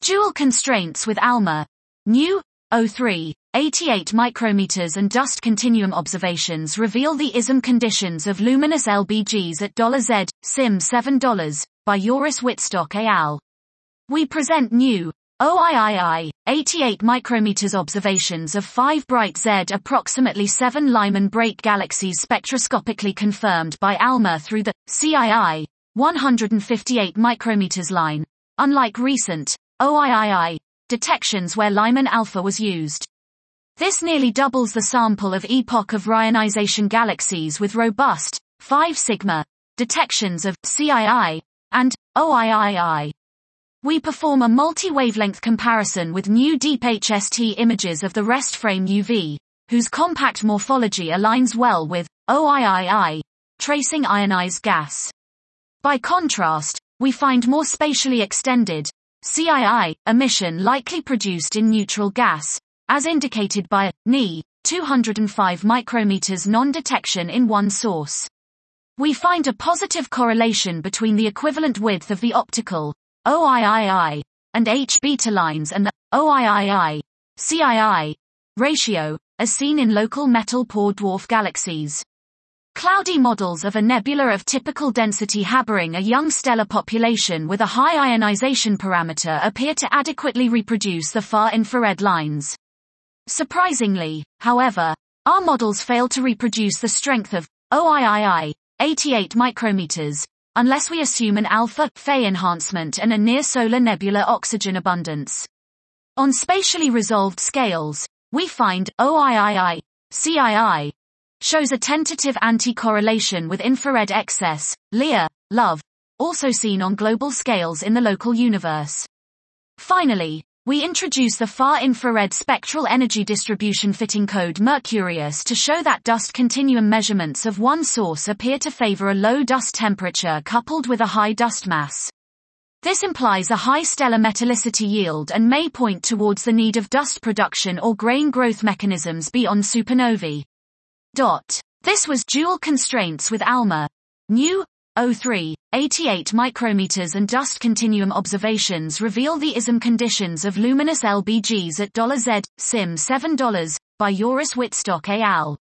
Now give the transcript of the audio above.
Dual constraints with ALMA. New, 03, 88 micrometers and dust continuum observations reveal the ISM conditions of luminous LBGs at $Z, SIM $7, by Joris Wittstock et al. We present new, OIII, 88 micrometers observations of 5 bright Z approximately 7 Lyman break galaxies spectroscopically confirmed by ALMA through the CII, 158 micrometers line, unlike recent, OIII, detections where Lyman alpha was used. This nearly doubles the sample of epoch of Rayonization galaxies with robust, 5 sigma, detections of CII and OIII. We perform a multi-wavelength comparison with new deep HST images of the rest frame UV, whose compact morphology aligns well with OIII, tracing ionized gas. By contrast, we find more spatially extended CII emission likely produced in neutral gas, as indicated by Ni, 205 micrometers non-detection in one source. We find a positive correlation between the equivalent width of the optical OIII and H-beta lines and the OIII CII ratio, as seen in local metal poor dwarf galaxies. Cloudy models of a nebula of typical density harboring a young stellar population with a high ionization parameter appear to adequately reproduce the far infrared lines. Surprisingly, however, our models fail to reproduce the strength of OIII, 88 micrometers, unless we assume an alpha Fe enhancement and a near-solar nebula oxygen abundance. On spatially resolved scales, we find OIII, CII, shows a tentative anti-correlation with infrared excess, LIA, LOVE, also seen on global scales in the local universe. Finally, we introduce the far-infrared spectral energy distribution fitting code Mercurius to show that dust continuum measurements of one source appear to favor a low dust temperature coupled with a high dust mass. This implies a high stellar metallicity yield and may point towards the need of dust production or grain growth mechanisms beyond supernovae. This was Dual Constraints with ALMA. New, 03, 88 micrometers and dust continuum observations reveal the ISM conditions of luminous LBGs at $Z, SIM $7, by Joris Wittstock et al.